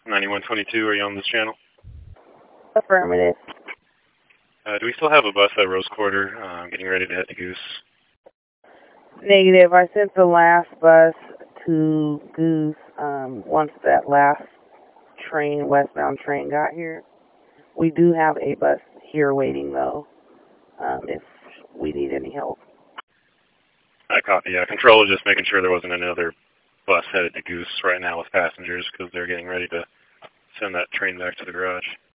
9122, are you on this channel? Affirmative. Do we still have a bus at Rose Quarter getting ready to head to Goose? Negative. I sent the last bus to Goose once that last train, westbound train, got here. We do have a bus here waiting, though, if we need any help. I copy. Control is just making sure there wasn't another bus headed to Goose right now with passengers because they're getting ready to send that train back to the garage.